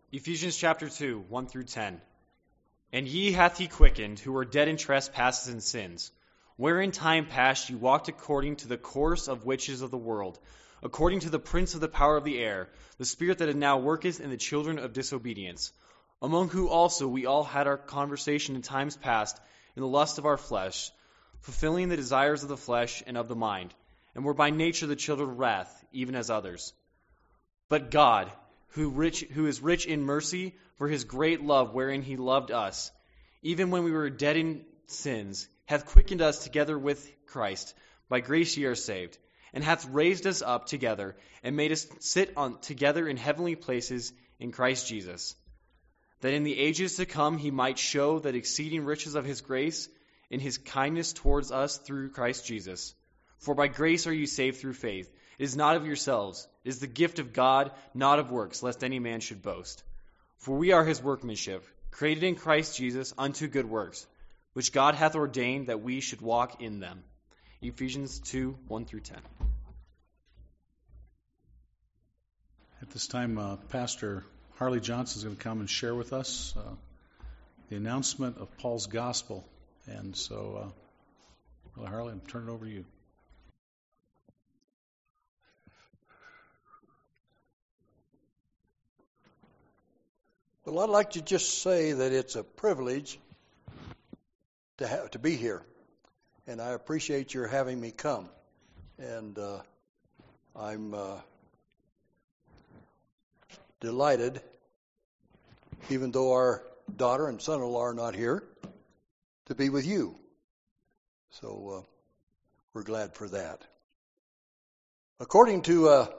Ephesians chapter 2, 1 through 10. And ye hath he quickened, who were dead in trespasses and sins, wherein time past ye walked according to the course of witches of the world, according to the prince of the power of the air, the spirit that now worketh in the children of disobedience, among whom also we all had our conversation in times past in the lust of our flesh, fulfilling the desires of the flesh and of the mind, and were by nature the children of wrath, even as others. But God, who is rich in mercy, for his great love wherein he loved us, even when we were dead in sins, hath quickened us together with Christ. By grace ye are saved, and hath raised us up together, and made us sit together in heavenly places in Christ Jesus, that in the ages to come he might show the exceeding riches of his grace in his kindness towards us through Christ Jesus. For by grace are ye saved through faith. It is not of yourselves. It is the gift of God, not of works, lest any man should boast. For we are his workmanship, created in Christ Jesus unto good works, which God hath ordained that we should walk in them. Ephesians 2, 1 through 10. At this time, Pastor Harley Johnson is going to come and share with us the announcement of Paul's gospel. And so, Brother Harley, I'm turning it over to you. Well, I'd like to just say that it's a privilege to be here, and I appreciate your having me come. And I'm delighted, even though our daughter and son-in-law are not here, to be with you. So we're glad for that. According to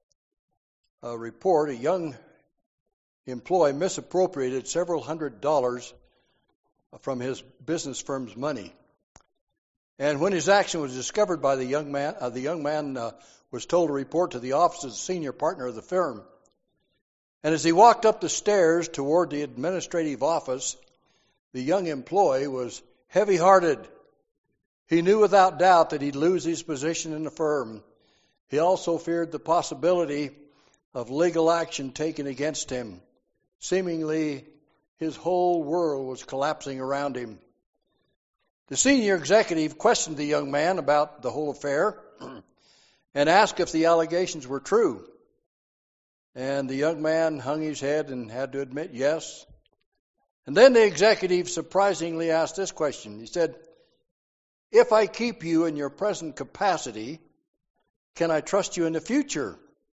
a report, a young employee misappropriated several $100s from his business firm's money. And when his action was discovered by the young man was told to report to the office of the senior partner of the firm. And as he walked up the stairs toward the administrative office, the young employee was heavy-hearted. He knew without doubt that he'd lose his position in the firm. He also feared the possibility of legal action taken against him. Seemingly, his whole world was collapsing around him. The senior executive questioned the young man about the whole affair and asked if the allegations were true. And the young man hung his head and had to admit yes. And then the executive surprisingly asked this question. He said, "If I keep you in your present capacity, can I trust you in the future?"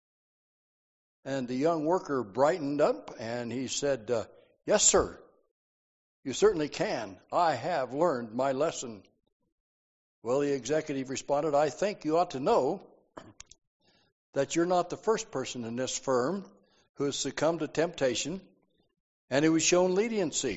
And the young worker brightened up and he said, "Yes, sir, you certainly can. I have learned my lesson." Well, the executive responded, "I think you ought to know that you're not the first person in this firm who has succumbed to temptation and who has shown leniency.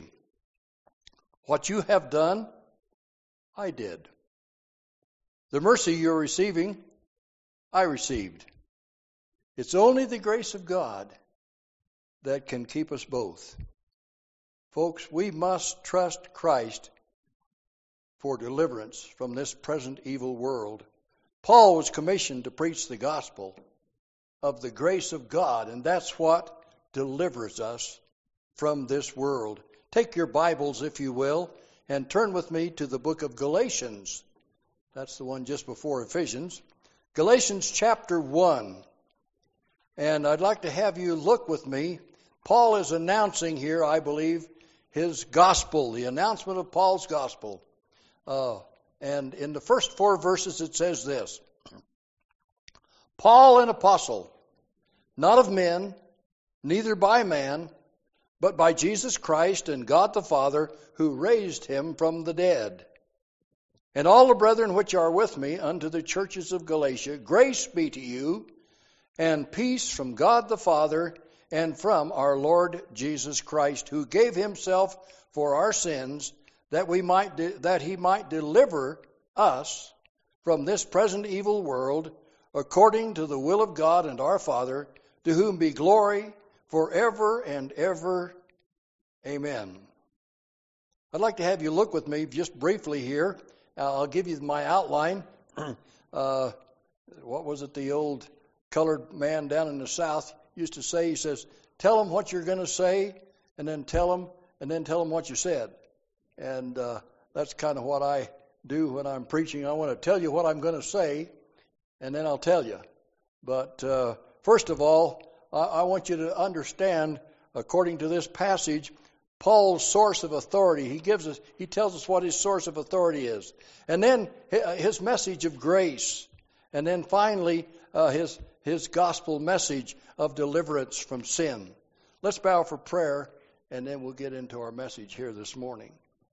What you have done, I did. The mercy you're receiving, I received. It's only the grace of God that can keep us both." Folks, we must trust Christ for deliverance from this present evil world. Paul was commissioned to preach the gospel of the grace of God, and that's what delivers us from this world. Take your Bibles, if you will, and turn with me to the book of Galatians. That's the one just before Ephesians. Galatians chapter 1. And I'd like to have you look with me. Paul is announcing here, I believe, his gospel, the announcement of Paul's gospel. And in the first 4 verses it says this: "Paul, an apostle, not of men, neither by man, but by Jesus Christ and God the Father, who raised him from the dead. And all the brethren which are with me unto the churches of Galatia, grace be to you, and peace from God the Father and from our Lord Jesus Christ, who gave himself for our sins, that he might deliver us from this present evil world, according to the will of God and our Father, to whom be glory forever and ever. Amen." I'd like to have you look with me just briefly here. I'll give you my outline. What was it the old colored man down in the South used to say? He says, tell them what you're going to say, and then tell them what you said. And that's kind of what I do when I'm preaching. I want to tell you what I'm going to say, and then I'll tell you. But first of all, I want you to understand, according to this passage, Paul's source of authority. He tells us what his source of authority is. And then his message of grace. And then finally, his gospel message of deliverance from sin. Let's bow for prayer, and then we'll get into our message here this morning.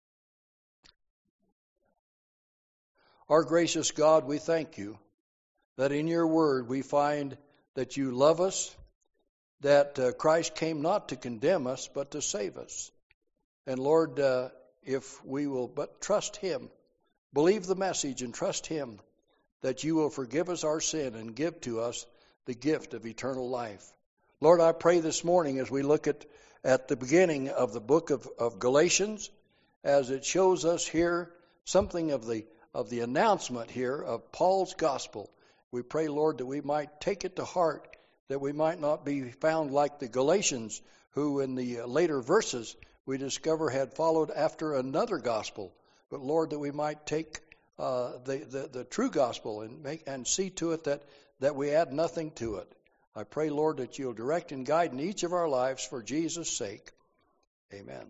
Our gracious God, we thank you that in your word we find that you love us, that Christ came not to condemn us, but to save us. And Lord, if we will but trust him, believe the message and trust him, that you will forgive us our sin and give to us the gift of eternal life. Lord, I pray this morning as we look at the beginning of the book of Galatians, as it shows us here something of the announcement here of Paul's gospel. We pray, Lord, that we might take it to heart, that we might not be found like the Galatians, who in the later verses we discover had followed after another gospel. But Lord, that we might take the true gospel and see to it that we add nothing to it. I pray, Lord, that you'll direct and guide in each of our lives for Jesus' sake. Amen.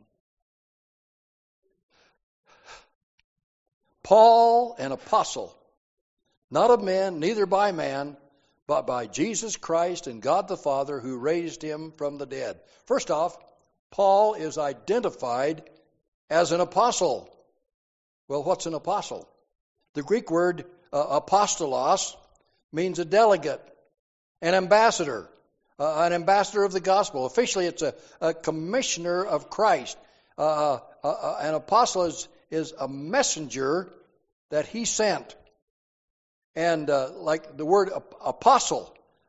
Paul, an apostle, not of men, neither by man, but by Jesus Christ and God the Father, who raised him from the dead. First off, Paul is identified as an apostle. Well, what's an apostle? The Greek word apostolos means a delegate, an ambassador of the gospel. Officially, it's a commissioner of Christ. An apostle is a messenger that he sent. And like the word apostle,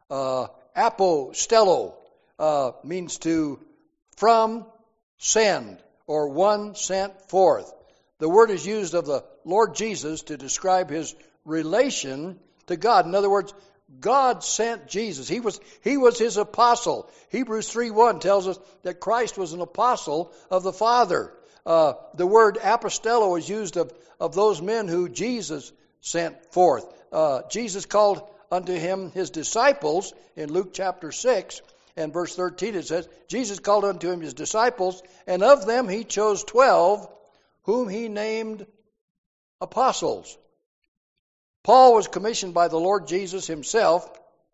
apostello, means to from, send, or one sent forth. The word is used of the Lord Jesus to describe his relation to God. In other words, God sent Jesus. He was his apostle. Hebrews 3:1 tells us that Christ was an apostle of the Father. The word apostello is used of those men who Jesus sent forth. Jesus called unto him his disciples in Luke chapter 6 and verse 13. It says, Jesus called unto him his disciples, and of them he chose 12, whom he named apostles. Paul was commissioned by the Lord Jesus himself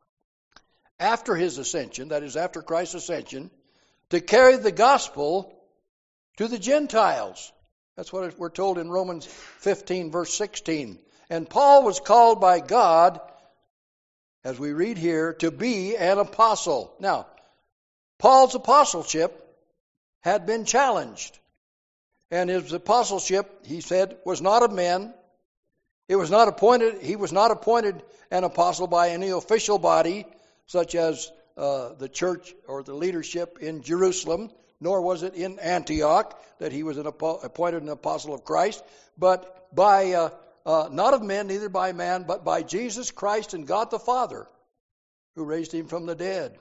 after his ascension, that is, after Christ's ascension, to carry the gospel to the Gentiles. That's what we're told in Romans 15, verse 16. And Paul was called by God, as we read here, to be an apostle. Now, Paul's apostleship had been challenged. And his apostleship, he said, was not of men. He was not appointed an apostle by any official body, such as the church or the leadership in Jerusalem, nor was it in Antioch that he was appointed an apostle of Christ, but by not of men, neither by man, but by Jesus Christ and God the Father, who raised him from the dead.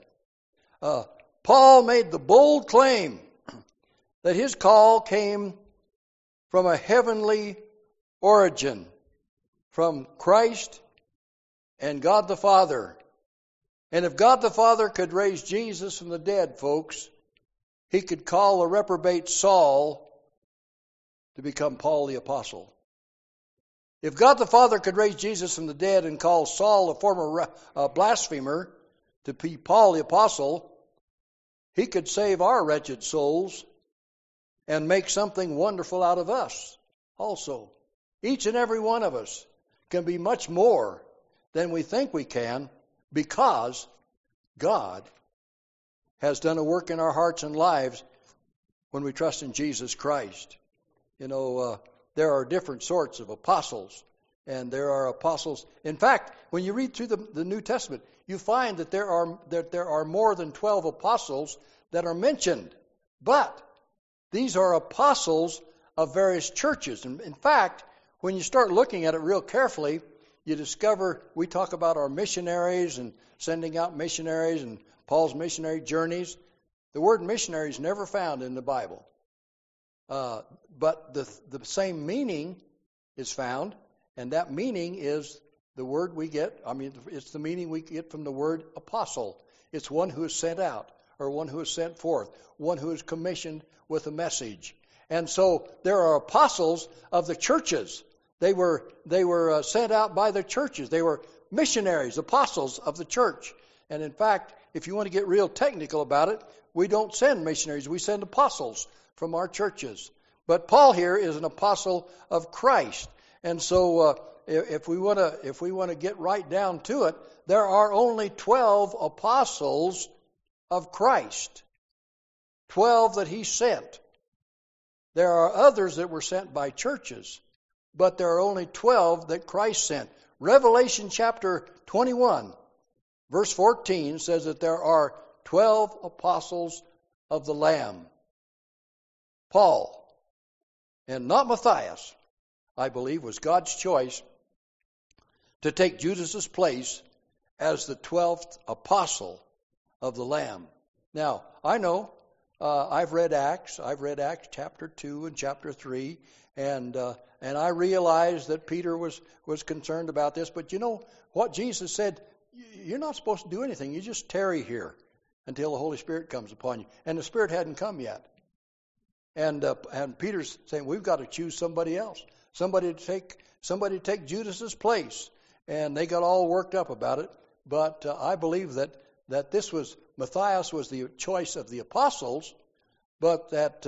Paul made the bold claim that his call came from a heavenly origin, from Christ and God the Father. And if God the Father could raise Jesus from the dead, folks, he could call a reprobate Saul to become Paul the Apostle. If God the Father could raise Jesus from the dead and call Saul, a former blasphemer, to be Paul the Apostle, he could save our wretched souls and make something wonderful out of us also. Each and every one of us can be much more than we think we can, because God has done a work in our hearts and lives when we trust in Jesus Christ. You know, there are different sorts of apostles, and there are apostles. In fact, when you read through the New Testament, you find that there are more than 12 apostles that are mentioned. But these are apostles of various churches. And in fact, when you start looking at it real carefully, you discover we talk about our missionaries and sending out missionaries and Paul's missionary journeys. The word missionary is never found in the Bible. But the same meaning is found, and that meaning is the word we get. It's the meaning we get from the word apostle. It's one who is sent out, or one who is sent forth, one who is commissioned with a message. And so there are apostles of the churches. They were sent out by the churches. They were missionaries, apostles of the church. And in fact, if you want to get real technical about it, we don't send missionaries, we send apostles from our churches. But Paul here is an apostle of Christ. And so if we want to get right down to it, there are only 12 apostles of Christ. 12 that he sent. There are others that were sent by churches, but there are only 12 that Christ sent. Revelation chapter 21, verse 14 says that there are 12 apostles of the Lamb. Paul, and not Matthias, I believe, was God's choice to take Judas's place as the 12th apostle of the Lamb. Now, I know I've read Acts chapter 2 and chapter 3, and I realize that Peter was concerned about this, but you know what Jesus said? You're not supposed to do anything. You just tarry here until the Holy Spirit comes upon you. And the Spirit hadn't come yet. And Peter's saying, we've got to choose somebody else. Somebody to take Judas's place. And they got all worked up about it. But I believe that Matthias was the choice of the apostles, but that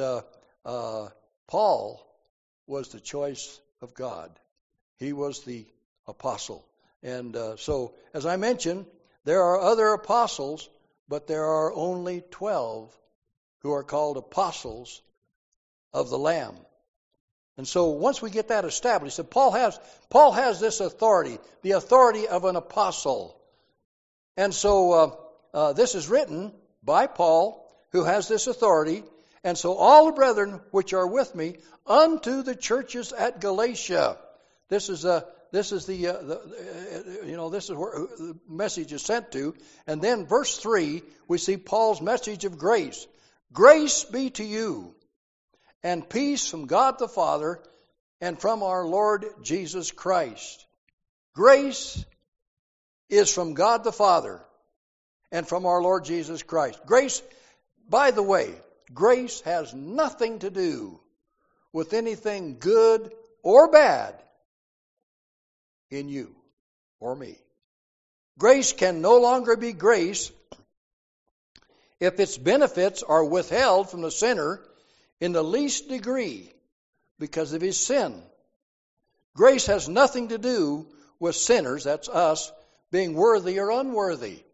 Paul was the choice of God. He was the apostle. And so, as I mentioned, there are other apostles, but there are only 12 who are called apostles of the Lamb. And so once we get that established, that Paul has this authority, the authority of an apostle. And so this is written by Paul, who has this authority. And so all the brethren which are with me unto the churches at Galatia. This is where the message is sent to. And then verse 3, we see Paul's message of grace. Grace be to you, and peace from God the Father and from our Lord Jesus Christ. Grace is from God the Father and from our Lord Jesus Christ. Grace, by the way, grace has nothing to do with anything good or bad in you or me. Grace can no longer be grace if its benefits are withheld from the sinner in the least degree because of his sin. Grace has nothing to do with sinners, that's us, being worthy or unworthy.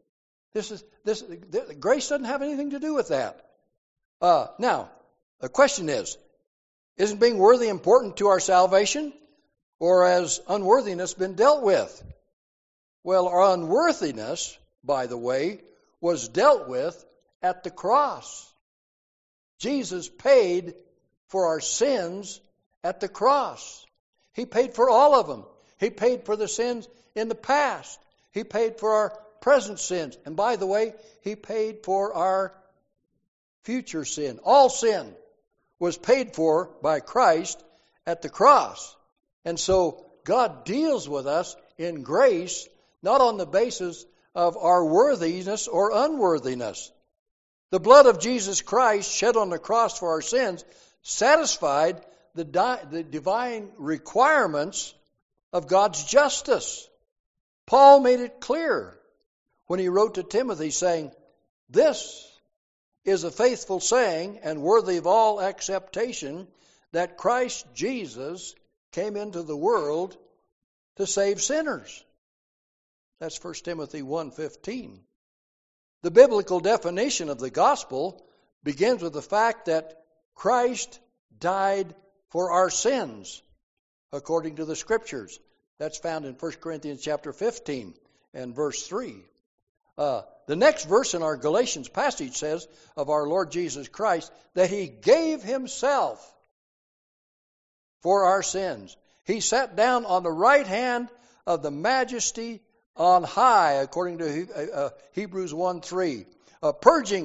Grace doesn't have anything to do with that. Now, the question is, isn't being worthy important to our salvation? Or has unworthiness been dealt with? Well, our unworthiness, by the way, was dealt with at the cross. Jesus paid for our sins at the cross. He paid for all of them. He paid for the sins in the past. He paid for our present sins. And by the way, He paid for our future sin. All sin was paid for by Christ at the cross. And so God deals with us in grace, not on the basis of our worthiness or unworthiness. The blood of Jesus Christ shed on the cross for our sins satisfied the divine requirements of God's justice. Paul made it clear when he wrote to Timothy saying, "This is a faithful saying and worthy of all acceptation, that Christ Jesus came into the world to save sinners." That's 1 Timothy 1:15. The biblical definition of the gospel begins with the fact that Christ died for our sins, according to the Scriptures. That's found in 1 Corinthians chapter 15 and verse 3. The next verse in our Galatians passage says of our Lord Jesus Christ that He gave Himself for our sins. He sat down on the right hand of the Majesty on high, according to Hebrews 1:3, purging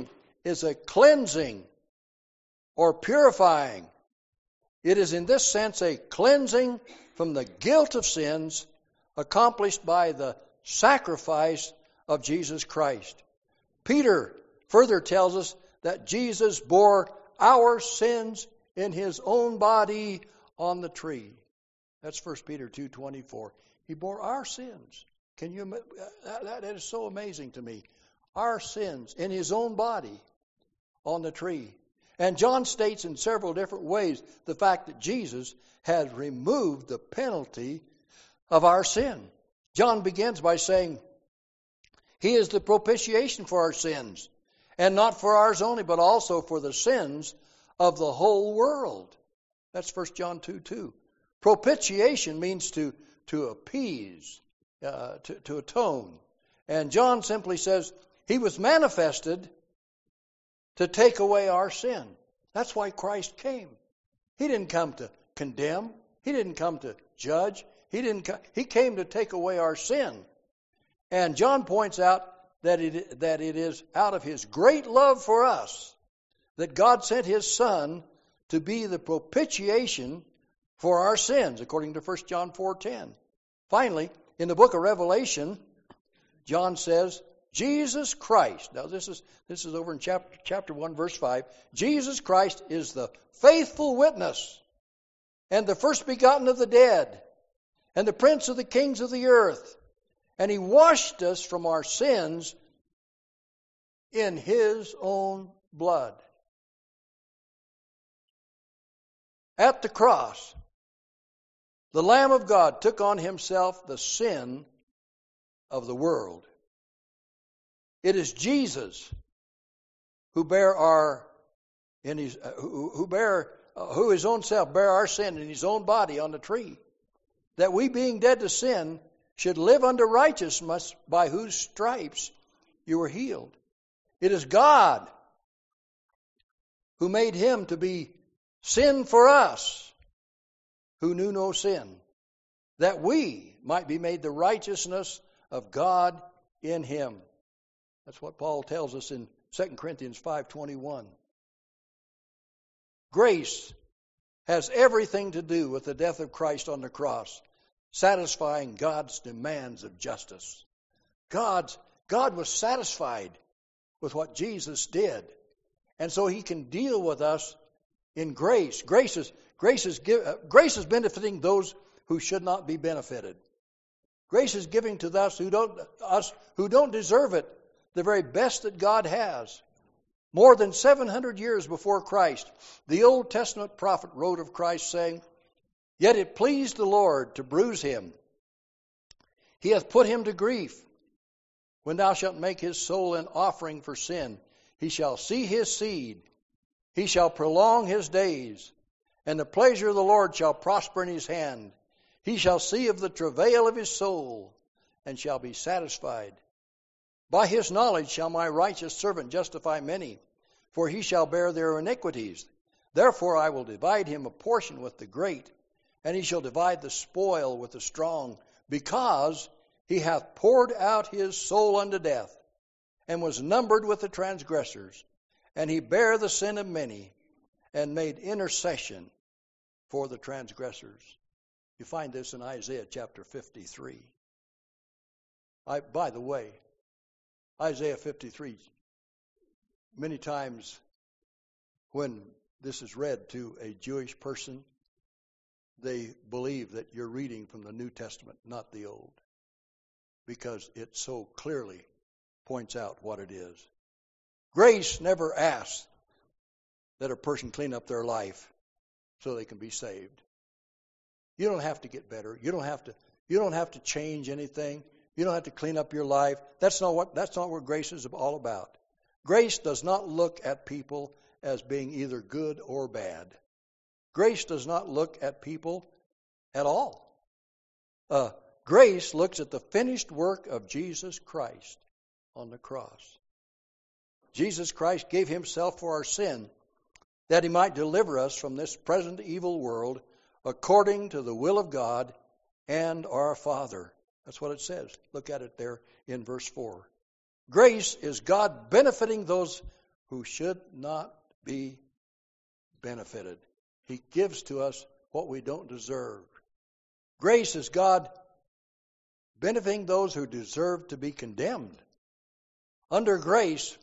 is a cleansing or purifying. It is in this sense a cleansing from the guilt of sins accomplished by the sacrifice of Jesus Christ. Peter further tells us that Jesus bore our sins in his own body on the tree. That's 1 Peter 2:24. He bore our sins. Can you? That is so amazing to me. Our sins in his own body on the tree. And John states in several different ways the fact that Jesus has removed the penalty of our sin. John begins by saying, He is the propitiation for our sins, and not for ours only, but also for the sins of the whole world. That's 1 John 2:2. Propitiation means to appease, to atone. And John simply says, He was manifested to take away our sin. That's why Christ came. He didn't come to condemn. He didn't come to judge. He came to take away our sin. And John points out that it is out of His great love for us that God sent His Son to be the propitiation for our sins, according to 1 John 4:10. Finally, in the book of Revelation, John says, Jesus Christ, now this is over in chapter 1, verse 5, Jesus Christ is the faithful witness and the first begotten of the dead and the prince of the kings of the earth. And He washed us from our sins in His own blood. At the cross, the Lamb of God took on Himself the sin of the world. It is Jesus who who His own self bare our sin in His own body on the tree, that we, being dead to sin, should live unto righteousness, by whose stripes you were healed. It is God who made Him to be sin for us, who knew no sin, that we might be made the righteousness of God in Him. That's what Paul tells us in 2 Corinthians 5:21. Grace has everything to do with the death of Christ on the cross, satisfying God's demands of justice. God was satisfied with what Jesus did, and so He can deal with us in grace. Grace is benefiting those who should not be benefited. Grace is giving to us who don't deserve it the very best that God has. More than 700 years before Christ, the Old Testament prophet wrote of Christ, saying, Yet it pleased the Lord to bruise Him. He hath put Him to grief. When thou shalt make His soul an offering for sin, He shall see His seed. He shall prolong His days. And the pleasure of the Lord shall prosper in His hand. He shall see of the travail of His soul, and shall be satisfied. By His knowledge shall my righteous servant justify many, for he shall bear their iniquities. Therefore I will divide him a portion with the great, and he shall divide the spoil with the strong, because he hath poured out his soul unto death, and was numbered with the transgressors. And he bare the sin of many, and made intercession for the transgressors. You find this in Isaiah chapter 53. By the way, Isaiah 53, many times when this is read to a Jewish person, they believe that you're reading from the New Testament, not the Old, because it so clearly points out what it is. Grace never asks that a person clean up their life so they can be saved. You don't have to get better. You don't have to change anything. You don't have to clean up your life. That's not what grace is all about. Grace does not look at people as being either good or bad. Grace does not look at people at all. Grace looks at the finished work of Jesus Christ on the cross. Jesus Christ gave Himself for our sin, that He might deliver us from this present evil world, according to the will of God and our Father. That's what it says. Look at it there in verse 4. Grace is God benefiting those who should not be benefited. He gives to us what we don't deserve. Grace is God benefiting those who deserve to be condemned. Under grace,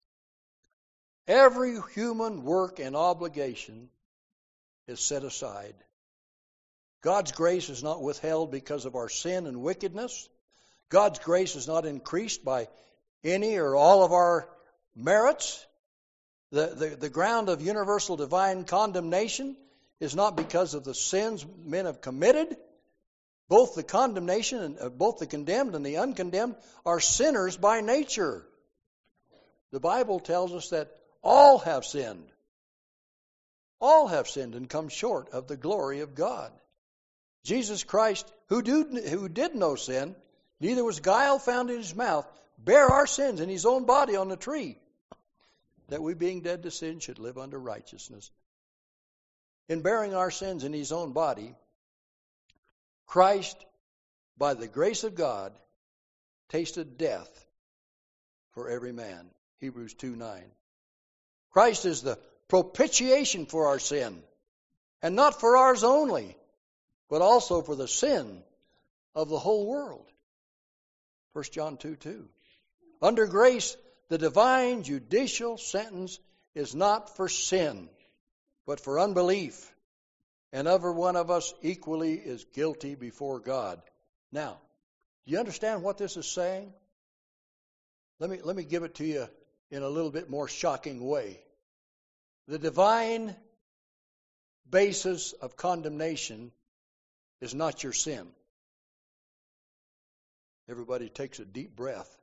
every human work and obligation is set aside. God's grace is not withheld because of our sin and wickedness. God's grace is not increased by any or all of our merits. The ground of universal divine condemnation is not because of the sins men have committed. Both the both the condemned and the uncondemned are sinners by nature. The Bible tells us that all have sinned. All have sinned and come short of the glory of God. Jesus Christ, who did no sin, neither was guile found in his mouth, bare our sins in his own body on the tree, that we being dead to sin should live unto righteousness. In bearing our sins in his own body, Christ, by the grace of God, tasted death for every man. Hebrews 2:9. Christ is the propitiation for our sin, and not for ours only, but also for the sin of the whole world. 1 John 2:2. Under grace, the divine judicial sentence is not for sin, but for unbelief. And every one of us equally is guilty before God. Now, do you understand what this is saying? Let me give it to you in a little bit more shocking way. The divine basis of condemnation is not your sin. Everybody takes a deep breath.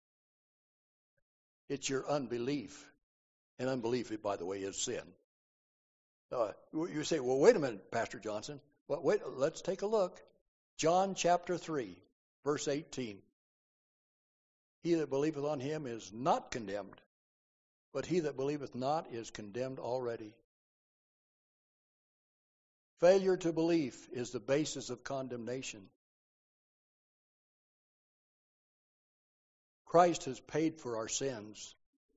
It's your unbelief. And unbelief, by the way, is sin. You say, well, wait a minute, Pastor Johnson. Well, wait, let's take a look. John chapter 3, verse 18. He that believeth on him is not condemned, but he that believeth not is condemned already. Failure to believe is the basis of condemnation. Christ has paid for our sins.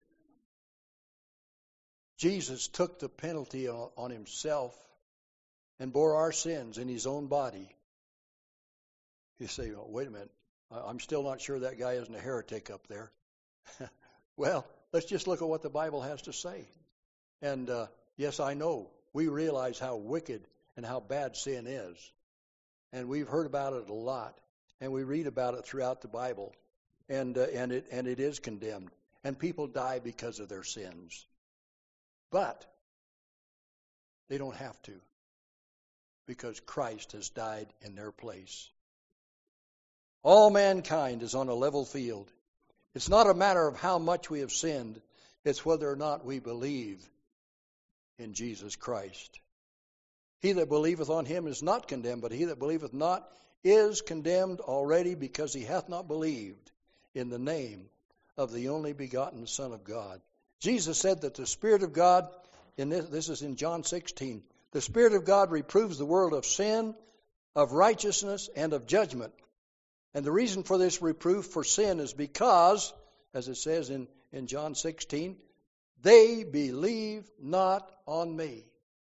Jesus took the penalty on himself and bore our sins in his own body. You say, oh, wait a minute, I'm still not sure that guy isn't a heretic up there. Well, let's just look at what the Bible has to say. And yes, I know, we realize how wicked and how bad sin is. And we've heard about it a lot. And we read about it throughout the Bible. And it is condemned. And people die because of their sins. But they don't have to, because Christ has died in their place. All mankind is on a level field. It's not a matter of how much we have sinned. It's whether or not we believe in Jesus Christ. He that believeth on him is not condemned, but he that believeth not is condemned already, because he hath not believed in the name of the only begotten Son of God. Jesus said that the Spirit of God, this is in John 16, the Spirit of God reproves the world of sin, of righteousness, and of judgment. And the reason for this reproof for sin is because, as it says in John 16, they believe not on me.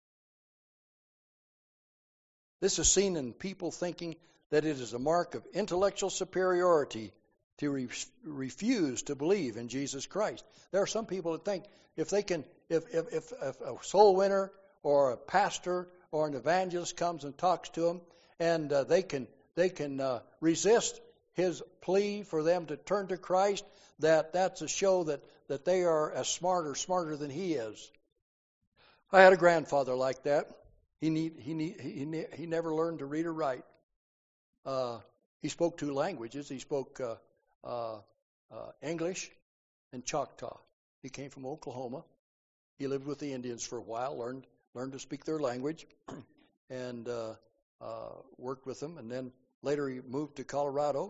This is seen in people thinking that it is a mark of intellectual superiority to refuse to believe in Jesus Christ. There are some people that think if a soul winner or a pastor or an evangelist comes and talks to them, and they can resist his plea for them to turn to Christ, that's a show that they are as smarter than he is. I had a grandfather like that. He never learned to read or write. He spoke 2 languages. He spoke English and Choctaw. He came from Oklahoma. He lived with the Indians for a while, learned to speak their language, and worked with them. And then later he moved to Colorado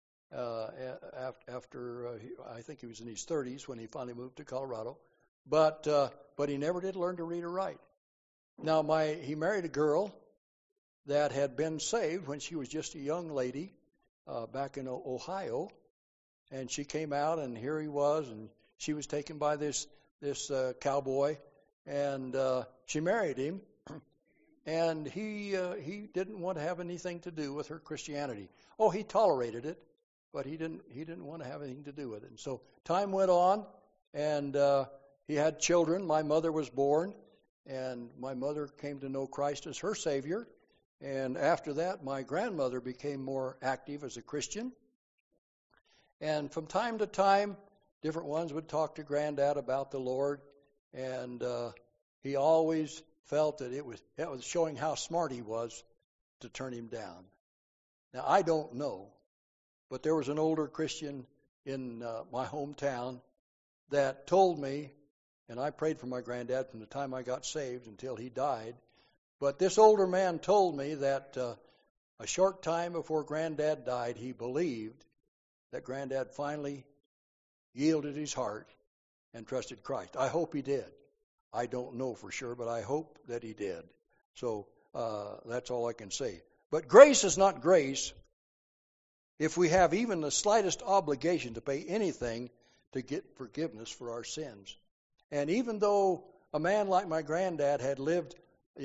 after I think he was in his 30s when he finally moved to Colorado. But he never did learn to read or write. Now he married a girl that had been saved when she was just a young lady back in Ohio. And she came out, and here he was, and she was taken by this this cowboy, and she married him, and he didn't want to have anything to do with her Christianity. Oh, he tolerated it, but he didn't want to have anything to do with it. And so time went on, and he had children. My mother was born, and my mother came to know Christ as her Savior. And after that, my grandmother became more active as a Christian. And from time to time, different ones would talk to Granddad about the Lord, and he always felt that it was showing how smart he was to turn him down. Now, I don't know, but there was an older Christian in my hometown that told me, and I prayed for my granddad from the time I got saved until he died, but this older man told me that a short time before Granddad died, he believed that Granddad finally yielded his heart and trusted Christ. I hope he did. I don't know for sure, but I hope that he did. So that's all I can say. But grace is not grace if we have even the slightest obligation to pay anything to get forgiveness for our sins. And even though a man like my granddad had lived,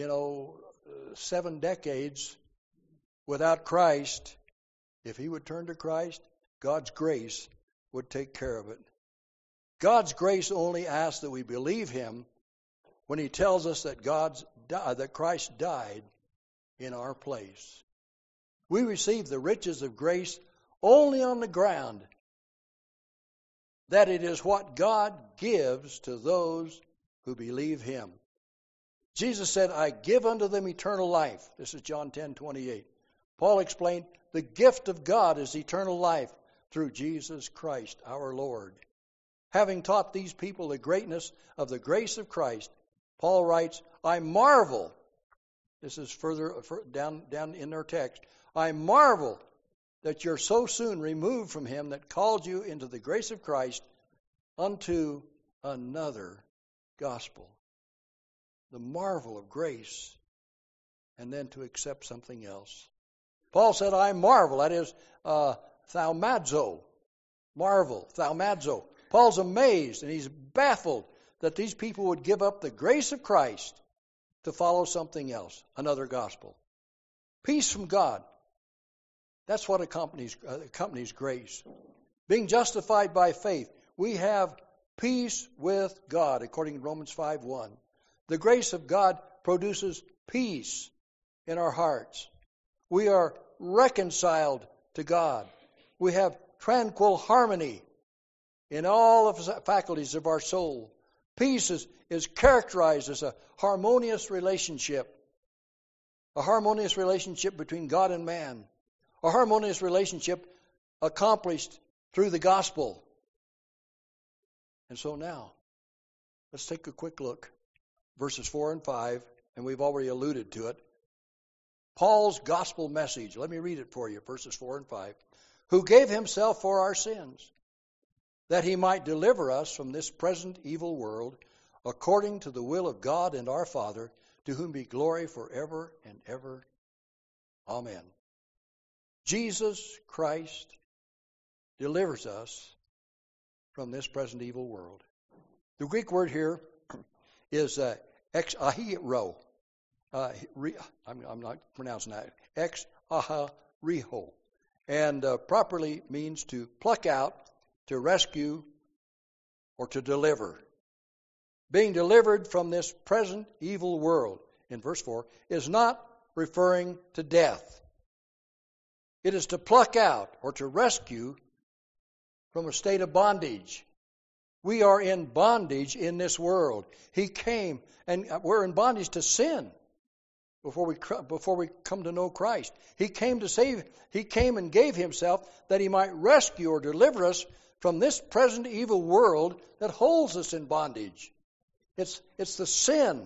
7 decades without Christ, if he would turn to Christ, God's grace would take care of it. God's grace only asks that we believe him when he tells us that Christ died in our place. We receive the riches of grace only on the ground that it is what God gives to those who believe him. Jesus said, I give unto them eternal life. This is John 10:28. Paul explained, the gift of God is eternal life through Jesus Christ our Lord. Having taught these people the greatness of the grace of Christ, Paul writes, I marvel. This is further down in their text. I marvel that you're so soon removed from him that called you into the grace of Christ unto another gospel. The marvel of grace, and then to accept something else. Paul said, I marvel. That is thaumazo. Marvel, thaumazo. Paul's amazed and he's baffled that these people would give up the grace of Christ to follow something else, another gospel. Peace from God. That's what accompanies grace. Being justified by faith, we have peace with God, according to Romans 5:1. The grace of God produces peace in our hearts. We are reconciled to God. We have tranquil harmony in all of the faculties of our soul. Peace is characterized as a harmonious relationship between God and man, a harmonious relationship accomplished through the gospel. And so now, let's take a quick look. Verses 4 and 5, and we've already alluded to it. Paul's gospel message. Let me read it for you, verses 4 and 5. Who gave himself for our sins, that he might deliver us from this present evil world, according to the will of God and our Father, to whom be glory forever and ever. Amen. Jesus Christ delivers us from this present evil world. The Greek word here is ex ahiro. I'm not pronouncing that. Ex ahariho. And properly means to pluck out, to rescue, or to deliver. Being delivered from this present evil world, in verse 4, is not referring to death. It is to pluck out or to rescue from a state of bondage. We are in bondage in this world. He came, and we're in bondage to sin before we come to know Christ. He came to save. He came and gave himself that he might rescue or deliver us from this present evil world that holds us in bondage. It's the sin.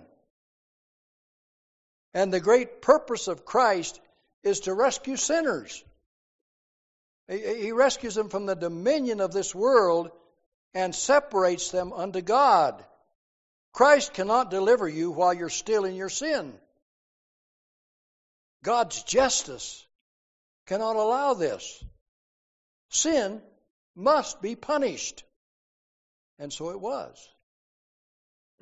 And the great purpose of Christ is to rescue sinners. He rescues them from the dominion of this world and separates them unto God. Christ cannot deliver you while you're still in your sin. God's justice cannot allow this. Sin must be punished. And so it was.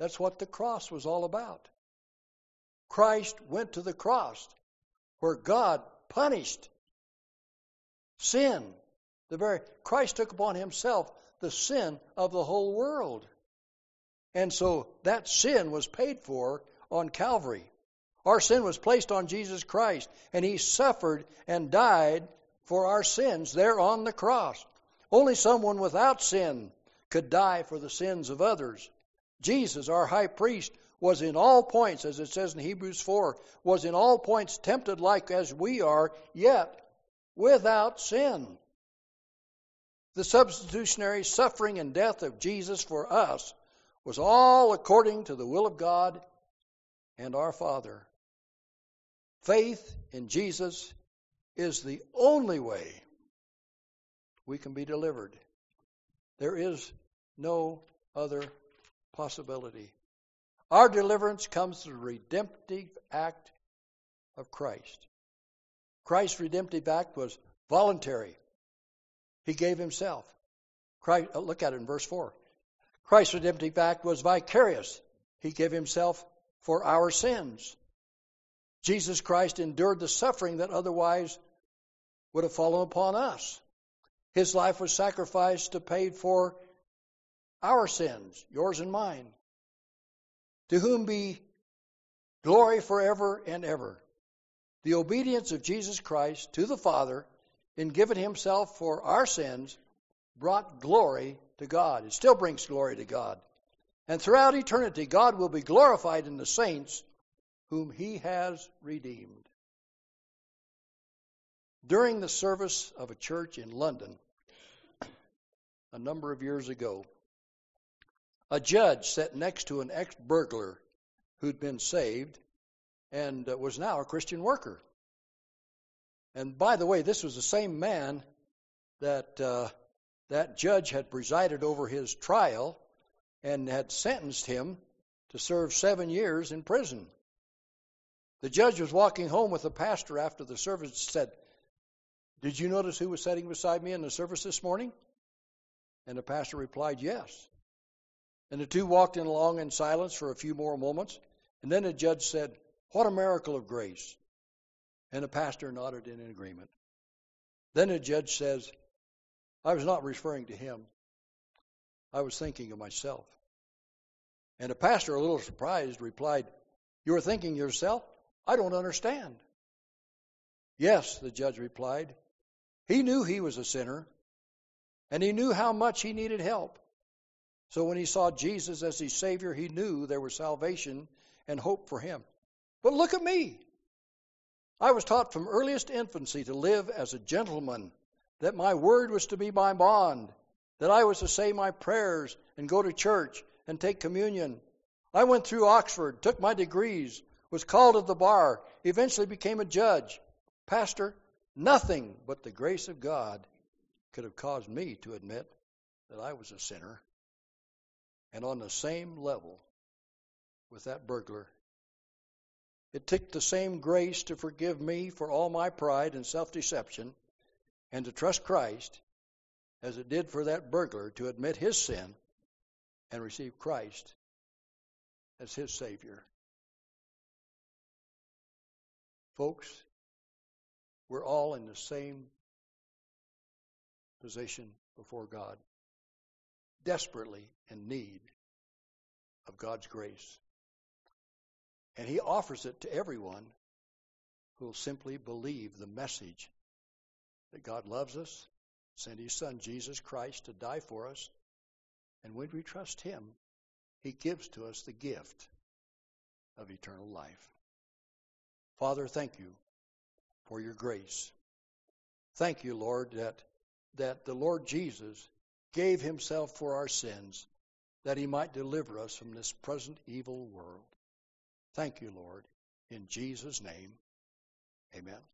That's what the cross was all about. Christ went to the cross where God punished sin. Christ took upon himself the sin of the whole world. And so that sin was paid for on Calvary. Our sin was placed on Jesus Christ, and he suffered and died for our sins there on the cross. Only someone without sin could die for the sins of others. Jesus, our high priest, was in all points, as it says in Hebrews 4, was in all points tempted like as we are, yet without sin. The substitutionary suffering and death of Jesus for us was all according to the will of God and our Father. Faith in Jesus is the only way we can be delivered. There is no other possibility. Our deliverance comes through the redemptive act of Christ. Christ's redemptive act was voluntary. He gave himself. Look at it in verse 4. Christ's redemptive act was vicarious. He gave himself for our sins. Jesus Christ endured the suffering that otherwise would have fallen upon us. His life was sacrificed to pay for our sins, yours and mine. To whom be glory forever and ever. The obedience of Jesus Christ to the Father in giving himself for our sins brought glory to God. It still brings glory to God. And throughout eternity, God will be glorified in the saints whom he has redeemed. During the service of a church in London, a number of years ago, a judge sat next to an ex-burglar who'd been saved and was now a Christian worker. And by the way, this was the same man that that judge had presided over his trial and had sentenced him to serve 7 years in prison. The judge was walking home with the pastor after the service and said, "Did you notice who was sitting beside me in the service this morning?" And the pastor replied, "Yes." And the two walked in along in silence for a few more moments. And then the judge said, "What a miracle of grace." And the pastor nodded in agreement. Then the judge says, "I was not referring to him. I was thinking of myself." And the pastor, a little surprised, replied, "You were thinking yourself? I don't understand." "Yes," the judge replied. He knew he was a sinner, and he knew how much he needed help. So when he saw Jesus as his Savior, he knew there was salvation and hope for him. But look at me. I was taught from earliest infancy to live as a gentleman, that my word was to be my bond, that I was to say my prayers and go to church and take communion. I went through Oxford, took my degrees, was called at the bar, eventually became a judge. Pastor, nothing but the grace of God could have caused me to admit that I was a sinner and on the same level with that burglar. It took the same grace to forgive me for all my pride and self-deception and to trust Christ as it did for that burglar to admit his sin and receive Christ as his Savior. Folks, we're all in the same position before God, desperately in need of God's grace. And he offers it to everyone who will simply believe the message that God loves us, sent his Son Jesus Christ to die for us, and when we trust him, he gives to us the gift of eternal life. Father, thank you for your grace. Thank you, Lord, that the Lord Jesus gave himself for our sins, that he might deliver us from this present evil world. Thank you, Lord. In Jesus' name, amen.